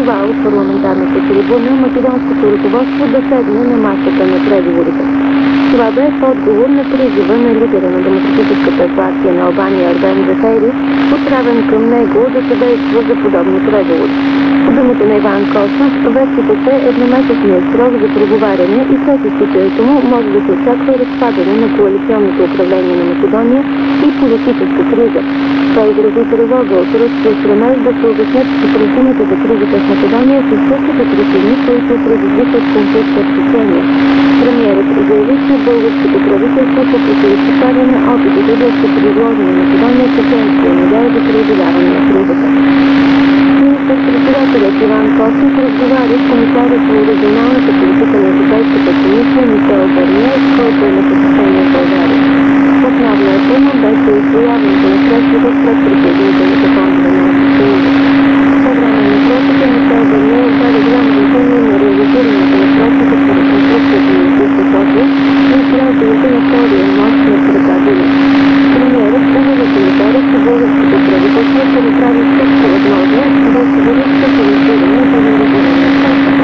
призова от парламентарната трибуна македонското ръководство да седне на масата на преговорите. Това бе в отговор на призива на лидера на Демократическата партия на Албания Ервен Зафери, отправен към него да съдейства за подобни преговори. По думите на Иван Костов, вече тече едномесечният срок за преговаряне и след изтичането му може да се очаква разпадане на коалиционното управление на Македония и политическа криза. Той изрази тревога от руския стремеж да се обяснят причините за кризата в Македония с същите причини, които предизвикват конфликта в Чечения. Премиерът заяви, че българското правителство се противопоставя на опитите да се предложи на Македония чеченския модел за преодоляване на кризата. Министър-председателят Иван Костов разговаря с комисаря по регионалната политика на Европейската комисия Мишел Барние, който е на посещение в България. Основна тема беше усвояването на средствата пред присъединителните фондове на Съюза. По време на срещата Мишел Барние отдаде голямо значение на реализирането на средствата по реконструкцията на Летище София и изграждането на втория мост над река Дунав. Премиерът увери комисаря, че българското правителство ще направи всичко възможно да осигури съфинансиране за реализиране на средствата.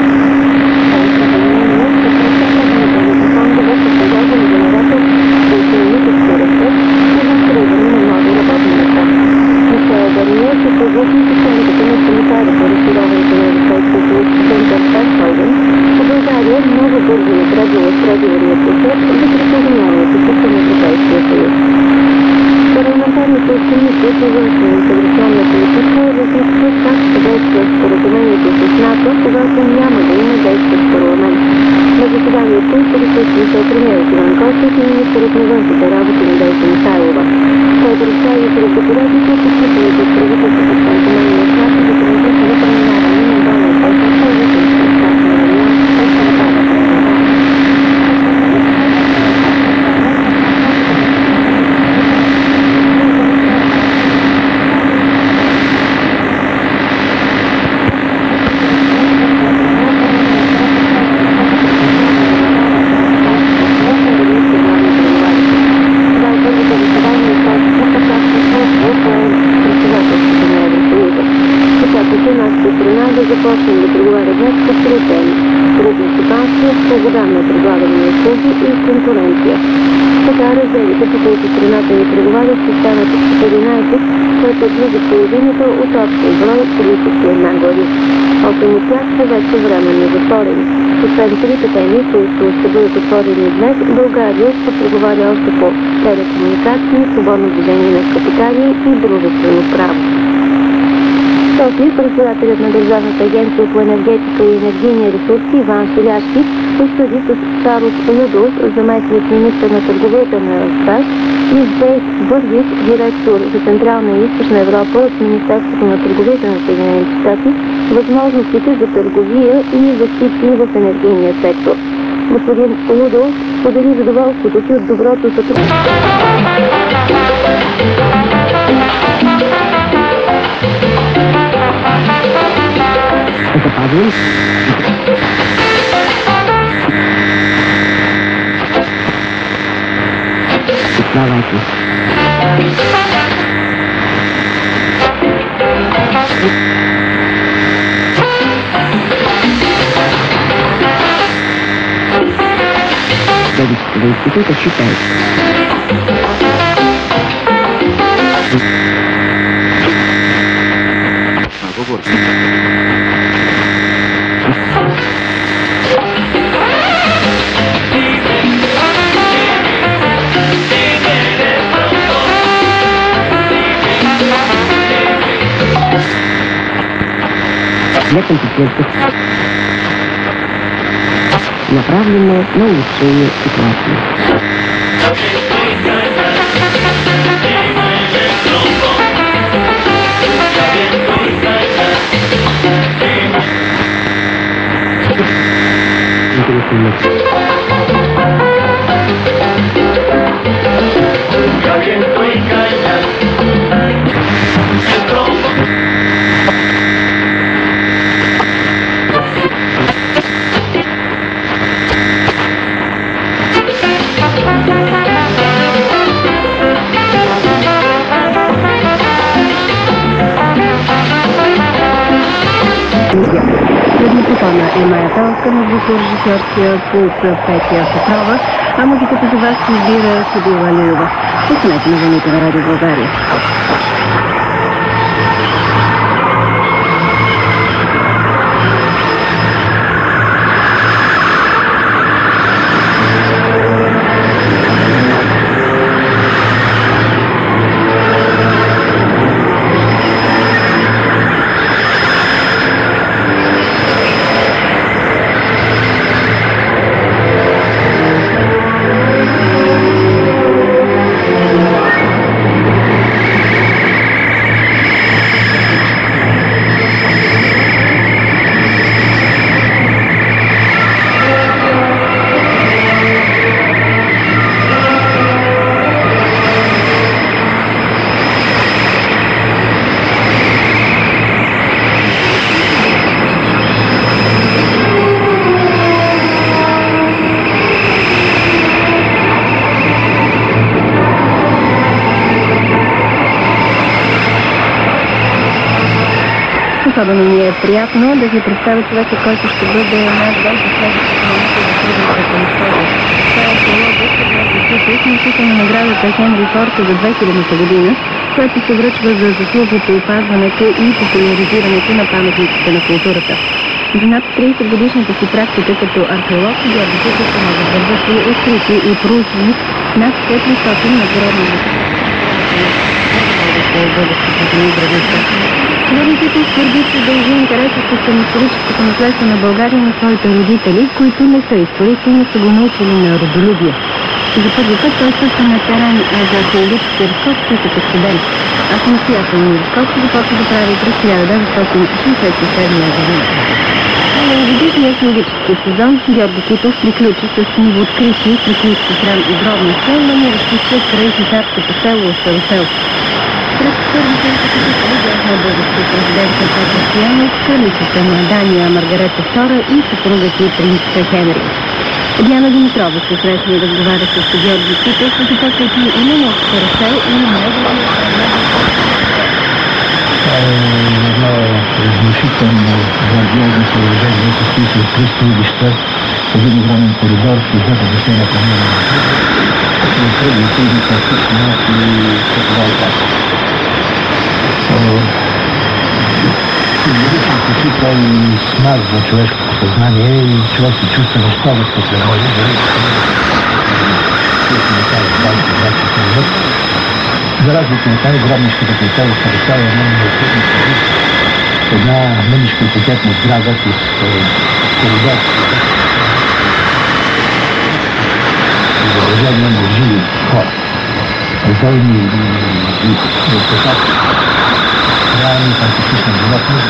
Фондове са сериозен генератор за икономически растеж и за откриване на нови работни места. Мишел Барние се съгласи с оценката на комисаря по разширяването на Европейския съюз Гюнтер Верхойген, че България много бързо напредвала в преговорния процес за присъединяването си към Европейския съюз. Парламентарната комисия по външна и интеграционна политика разисква как ще действа споразумението с НАТО, когато няма да има действащ парламент. На заседанието присъстваха премиерът Иван Костов и министърът на външните работи Недялко Михайлова. Той представи пред депутатите подписаните от правителството споразумение с НАТО за транзитно преминаване на бойна техника в Южния щат на Алианс от Централната Европа. Започнем да преговаря днес по три теми: трудно стопанство, свобода на предлагане на услуги и конкуренция. Така разделите, по които страната ни преговаря, ще станат 14, което е близо половината от общия брой 31 глави. 8 от тях са вече временно затворени. Освен трите теми, които ще бъдат отворени днес, България ще преговаря още по телекомуникации, свободно движение на капитали и дружествено право. София, председателят на Държавната агенция по енергетика и енергийни ресурси Иван Шиляшки обсъди с Сарос Лудов, заместник министър на търговията на САЩ, и Джейк Бърдис, директор за Централна и Източна Европа от Министерството на търговията на Съединените щати, възможностите за търговия и инвестиции в енергийния сектор. Господин Лудов сподели задоволството си от доброто сътрудничество. Давайте. До института считает. Для компетентных, направленные на улучшение ситуации. След микрофона е Майя Пелска, на звукорежисьорския пулт Петя Петрова, а музиката за вас избира Сибила Лилова. Останете на вълните на Радио България. Особено ми е приятно да ви представя човека, който ще бъде наш гост за следващата минута за трудовата история. Това е археологът, носител на наградата Хенри Форд за 2000 година, която се връчва за заслуги по опазването и популяризирането на паметниците на културата. За над 30 годишната си практика като археолог, Георги Китов може да върши открити и проучени над 400 надгробни Георги Китов твърди, че дължи интересите към историческото наследство на България на своите родители, които не са историци, но са го научили на родолюбие. За първи път той също на терен за археологически разкопки като студент. А самостоятелни разкопки започва да прави през 1967 година. Годишния археологически сезон Георги Китов приключи с новооткрити приключки храм и гробница, намиращи се край хитарското село Старосел. През първите посетители бяха български президент Петър Стоянов, кралицата на Дания Маргарета II и съпругът и принц Хенри. Диана Димитрова се срещна и разговаря с Георги Китов, започвайки именно от Старосел и едно внушително грандиозно съоръжение, състои се от 3 стълбища, един огромен коридор с двете басейна планиране. Кръгли трудни конструкции и това опасно. Символичен впечатъл и смазва човешкото съзнание и човек се чувства нещовещо се може, дали за разлика от тази гробничката култура се представя една мъничка и пакетна сграда с коридор, изображение на живи хора. Отдолни и отпечатки, реални фантастични животни.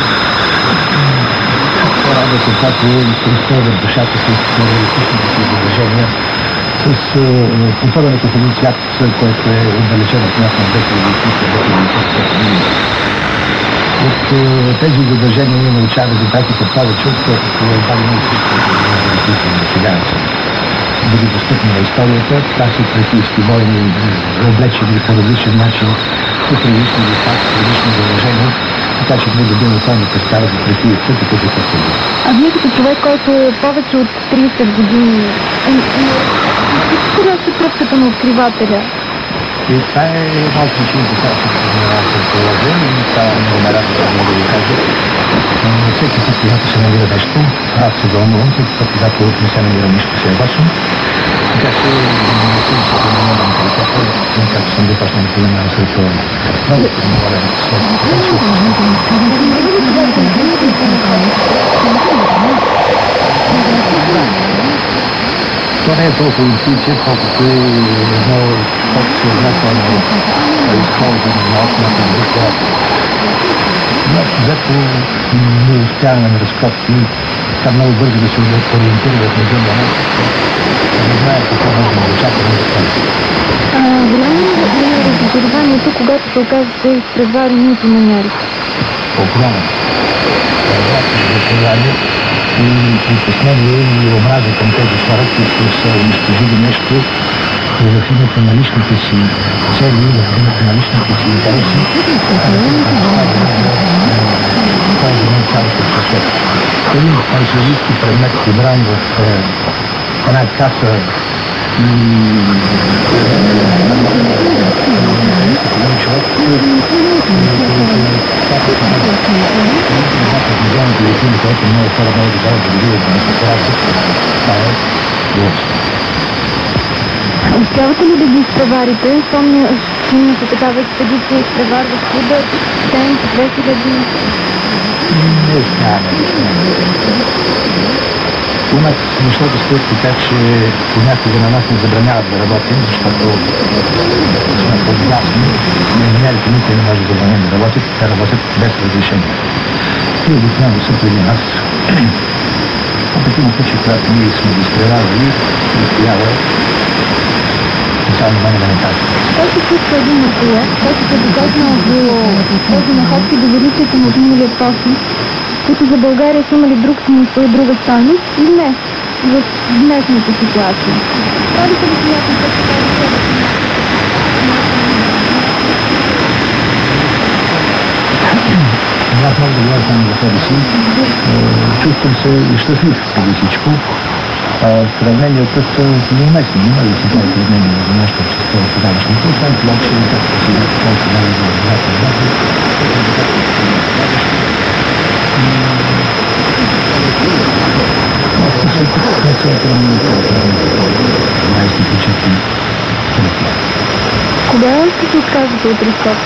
Радвате, когато изпрещават душата с реалистичните си изображения, с потърването в един свят, който е отдалечен от нас на 2030 година. От тези изображения ние научаваме резултатите повече, отколкото дали не всичко на сега бъде достъпни на историята. Това са тракийски войни, облечени по различен начин, с различни лица, с различни изображения, така че може да бъде пълна представа за тракийца, като са съди. А вие като човек, който повече от 30 години къде се тръпката на откривателя? И това е една от причините, която се занимава с археология и това е много радостно да мога да ви кажа. Всеки път, когато се намира нещо, аз се вълнувам, всеки път, когато не се намира нищо, се ядосвам. Така че не съм се променил на менталитета, както съм започнал да познавам с археология. Много се намаля на това не е толкова интуиция, колкото едно по-съзнателно използване на окната духа. Зато не успяваме на разкопки, така много бързо да се ориентират на земя, не знаят какво може да очакваме да кажа. Голямо е разочарованието, когато се оказвате изпреварени от иманяри. Огромно. Разочарование и притеснение и омраза към тези хора, които са унищожили нещо в името на личните си цели, в името на личните си интереси. това е за мен цялото свет. Един антиолийски предмет, прибран в една каса и един човек, който много хора много да дадат да видят да не се пораждат, това е лошо. Успявате ли да ги изпреварите? Имате такава експедиция, изпреварва Куба, Тенк, 2000? Не успяваме. У нас нещата стоят така, че понякога на нас не забраняват да работим, защото сме подгласни. Инженерите никой не може да забранят да работят, те работят без разрешение. И обикновено са преди нас. В такива случаи, когато ние сме ги изпреварвали, трябва специално много да не кажа. Как се чувства един морпилот, който се докосна до този находки до величието на отминалия космос, които за България са имали друг смисъл и друга стойност, или не в днешната ситуация? Правите ли смятате, че това Аз мога да говоря само за себе си. Чувствам се щастлив преди всичко. Сравненията са неуместни. Има ли си това сравнение за нашето общество в тогавашното? Освен това, че както сега, колко да е за образователно. Кога ще се откажете от Рисков?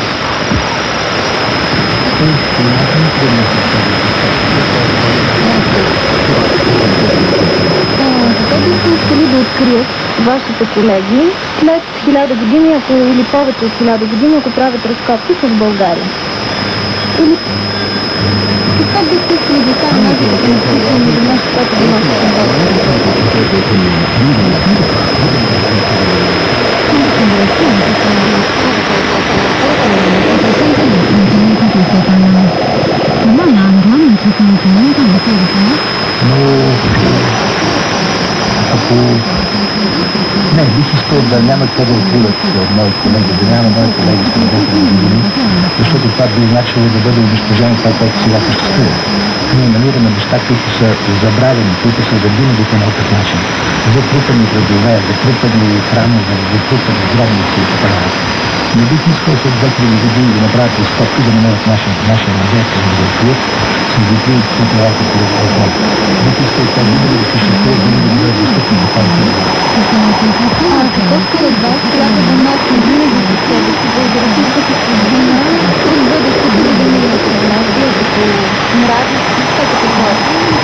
Какво бихте искали да открият вашите колеги след 1000 години, или повече от 1000 години, ако правят разкопки в България? Или какво бихте искали да стане нашите конституционни или нещо, което да носите към Но ако не, бих искал да няма какво да откриват мои колеги, да няма мои колеги с 2000 години, защото това би значило да бъде унищожено това, което сега съществува. Ние намираме неща, които са забравени, които са загинали по някакъв начин. Затрупани градове, затрупани храмове, затрупани гробници и така нататък. Не бих искал след 2000 години да направят изкопки, да намерят нашия музей, да го открият, с докрият фотографията по разхода. Бих искал това винаги да съществува, винаги да бъде достъпно до хората. Какво според вас трябва да носим винаги за себе си българската чужбина от бъдещето години от Ирландия, като мрази, всичко като хора?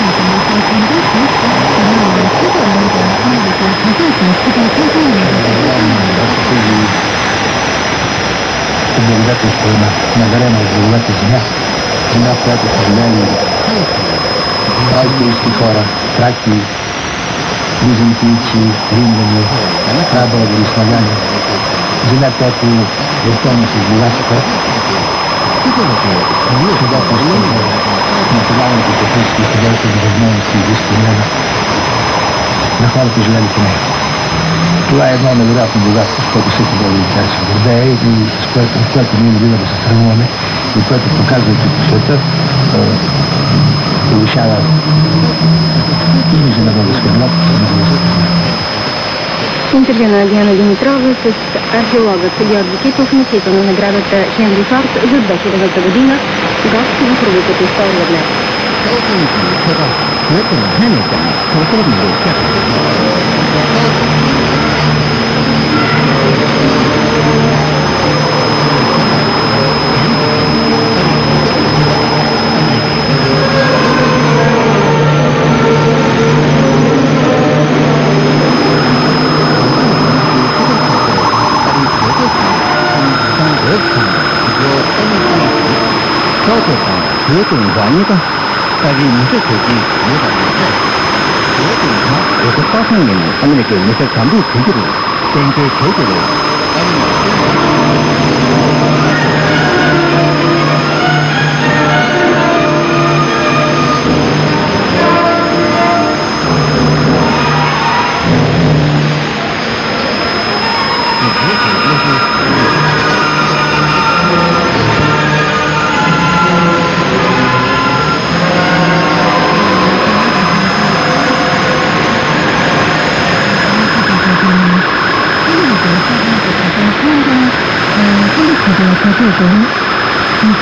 Облагодателство на дарена от Благодата земя, земя, в която са живели алпийски хора, траки, византийци, римляни, прабългари, славяни, земя, която е пълна с богатства, свидетелство на националните технически и художествени възможности и изисквания на хората, живели по нея. Това е едно невероятно богатство, с което всеки българин трябва да се гордее и с което ние не бива да се срамуваме и което показвайки по света повишава имиджа на българския народ. Интервю на Диана Димитрова с археологът Георги Китов, носител на наградата Хенри Форд за 2000 година, гост в рубриката История днес.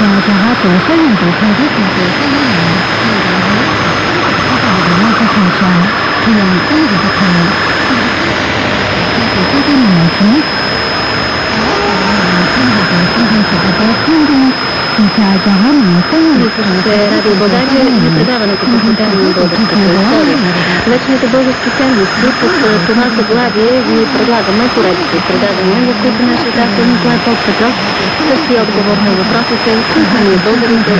Радио България и предаването посветено на българската история. Вечните български ценности под това заглавие ви предлагаме поредица от предавания, в които нашият автор Николай Поппетров търси отговор на въпросите, които ние българите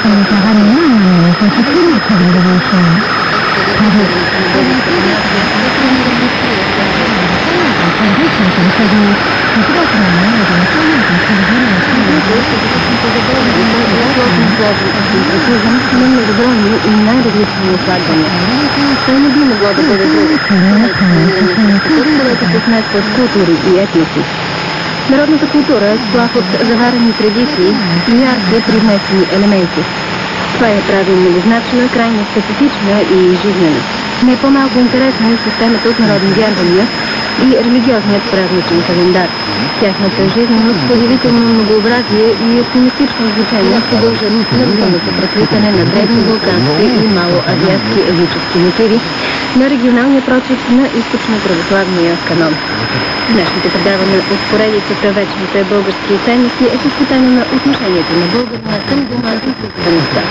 на многобройни и най-различни наслагвания. Той не би могло да бъде друго, където се смесват култури и етноси. Народната култура е сплав от заварени традиции и ярки привнесени елементи. Това я прави многозначна, крайно специфична и жизнена. Не е по-малко интересна и системата от народни вярвания и религиозният празничен календар. Тяхната жизненост, удивително многообразие и оптимистично звучение се дължат на взаимното преплитане на древни балкански и малоазиатски езически мотиви, на регионалния прочит на източно-православния канон. Днешното предаване от поредицата Вечните български ценности е посветено на отношението на българина към дома и собствеността.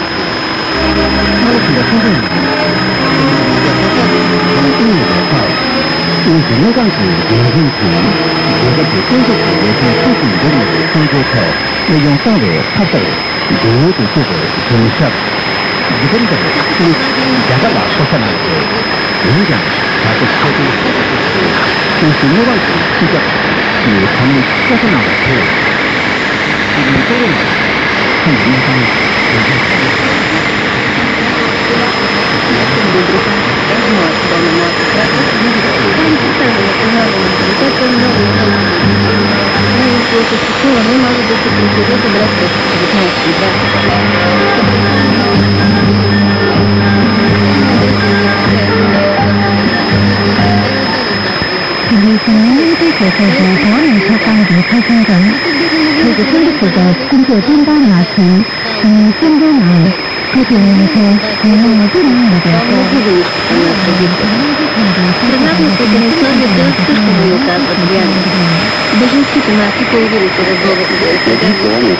Съществуване може да се присъедини добре през 19 условията също не оказват влияние. Бежанските маси появили се в българската среда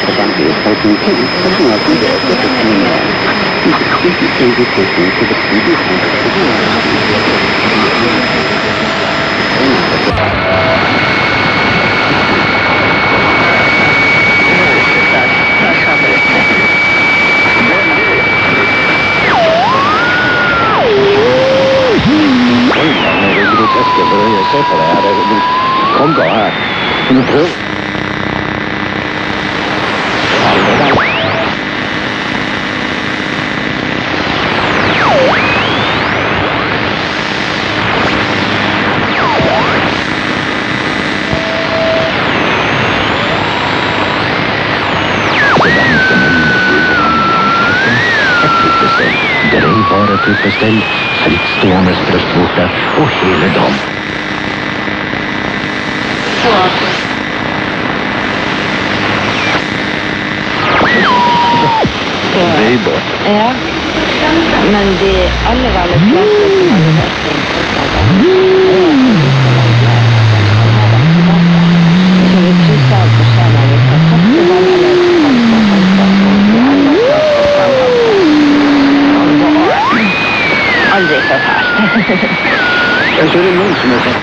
không có bình thường. Drejbare tillfredsställd, frittstående bröstvårta och hela dam. Drejbart. Ja, men de aller fleste som hadde hørt så vi krysset av forskjellige fra Kattevann eller aldri fortalt. Jag tror det är någon som är så.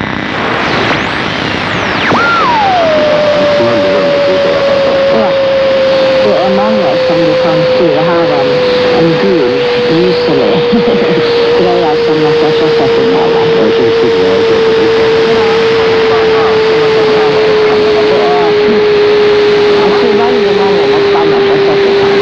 Det är många som du kan se här en gul, lyselig greia som man får se på talet. Jag tror det är veldig mange må stanna på 70-tallet.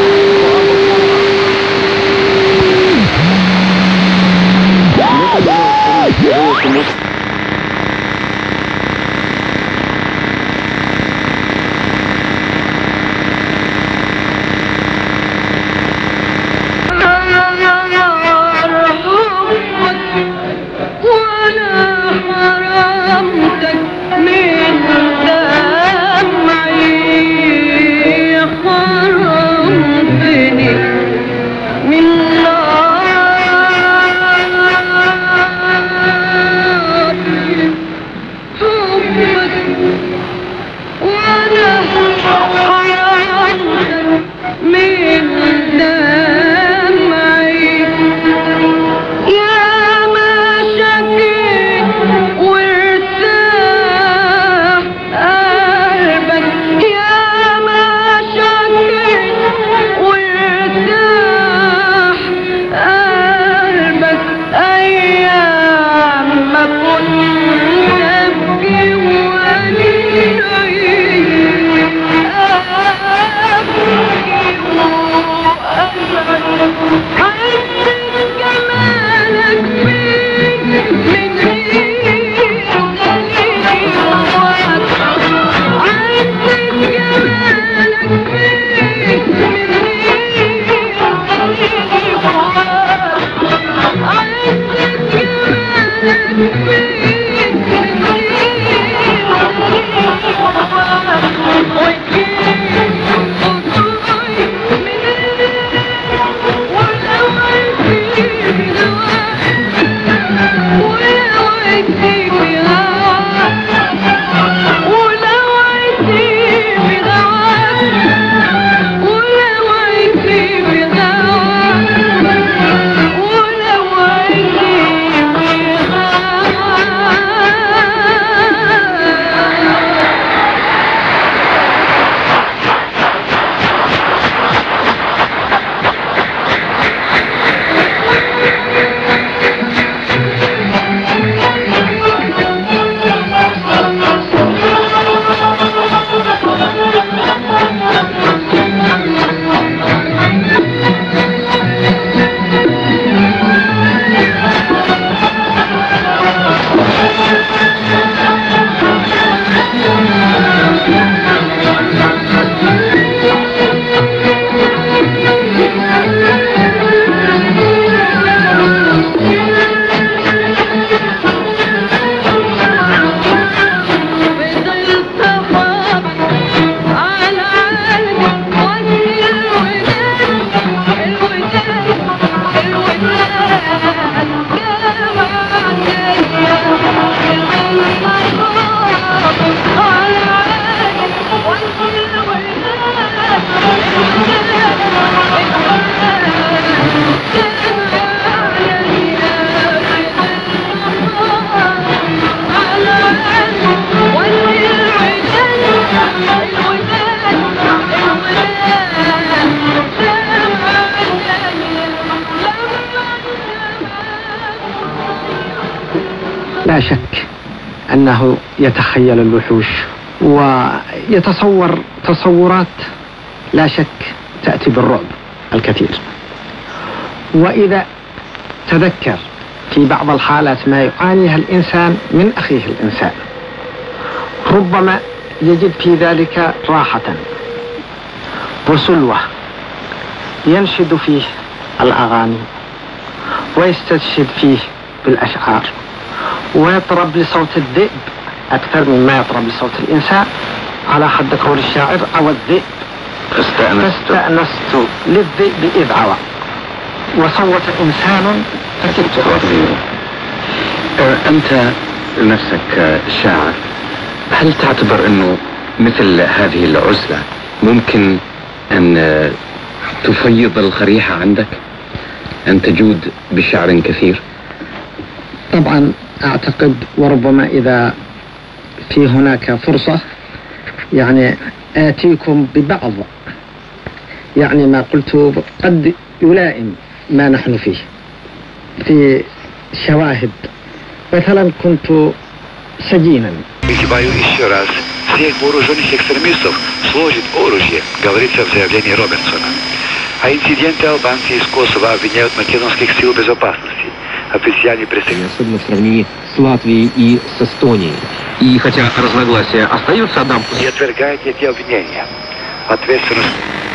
لا شك أنه يتخيل الوحوش ويتصور تصورات لا شك تأتي بالرعب الكثير. وإذا تذكر في بعض الحالات ما يعانيها الإنسان من أخيه الإنسان ربما يجد في ذلك راحة وسلوة، ينشد فيه الأغاني ويستشهد فيه بالأشعار ويطرب لصوت الذئب أكثر مما يطرب لصوت الإنسان، على حد قول الشاعر: عوى الذئب فاستأنست للذئب إذ عوى وصوت إنسان فكنت أعظم. أنت نفسك شاعر، هل تعتبر أنه مثل هذه العزلة ممكن أن تفيض الخريحة عندك، أن تجود بشعر كثير؟ طبعا أعتقد، وربما إذا في هناك فرصة يعني آتيكم ببعض يعني ما قلت قد يلائم ما نحن فيه في شواهد. مثلا كنت سجينا. Призываю еще раз всех вооруженных экстремистов сложить оружие, говорится в заявлении Робертсона. А инциденты албанцы из Косово обвиняют македонских сил безопасности. Официальный представитель... Особенно в сравнении с Латвией и с Эстонией. И хотя разногласия остаются, Адам... И отвергает эти обвинения. Ответственность...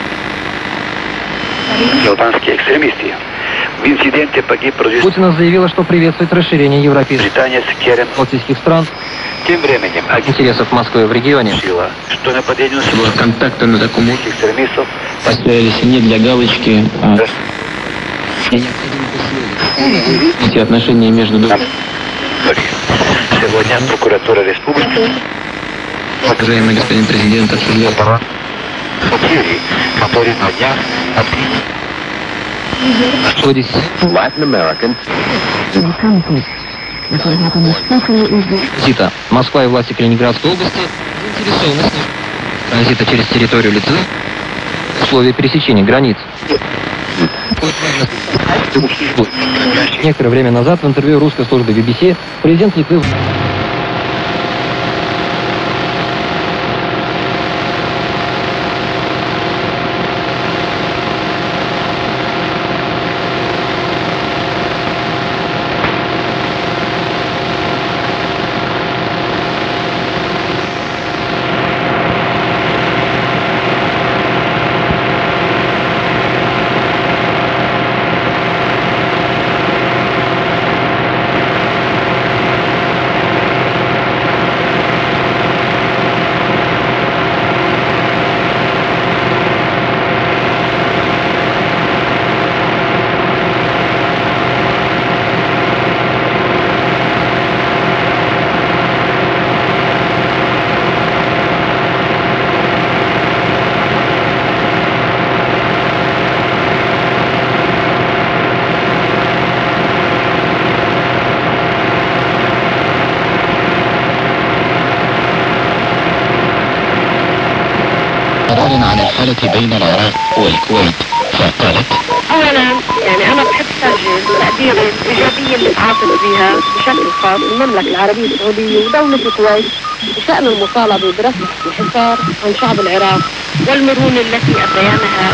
Албанские экстремисты. В инциденте погиб продюсер... Путин заявила, что приветствует расширение европейских балтийских стран. Тем временем интересов Москвы в регионе. Что нападение было контакта на таком экстремистов поставились не для галочки, а эти отношения между двумя. Сегодня прокуратура республики, уважаемый господин президент, обсудил который на днях Latin American. Транзита. Москва и власти Калининградской области заинтересованы транзита через территорию Литвы, условия пересечения границ. Некоторое время назад в интервью русской службы BBC президент Литвы عن الحالة بين العراق والكويت فقالت: أولا يعني أنا بحب سجل تقدير الإيجابية اللي تعاطف فيها بشكل خاص المملكة العربية السعودية ودولة الكويت بشأن المطالبة برفع الحصار عن شعب العراق والمرونة التي أبيانها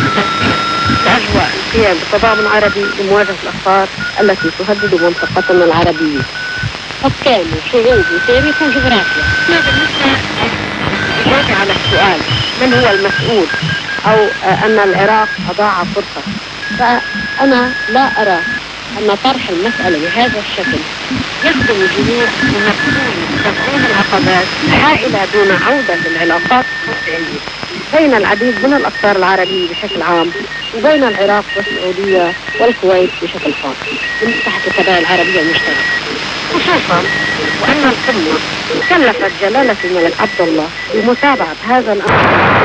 لأجواء القيام بتضامن عربي لمواجهة الأخطار التي تهدد منطقتنا العربية. حكام وشعوب وتاريخ وجغرافيا. بالنسبة إجابة على السؤال من هو المسؤول أو أن العراق أضاع فرصة، فأنا لا أرى أن طرح المسألة بهذا الشكل يخدم الجميع تكون العقبات حائلة دون عودة للعلاقات الطبيعية بين العديد من الأقطار العربية بشكل عام وبين العراق والسعودية والكويت بشكل خاص تحت القضايا العربية المشتركة، خصوصا وأن القمة كلفت جلالة الملك عبد الله بمتابعة هذا الأمر.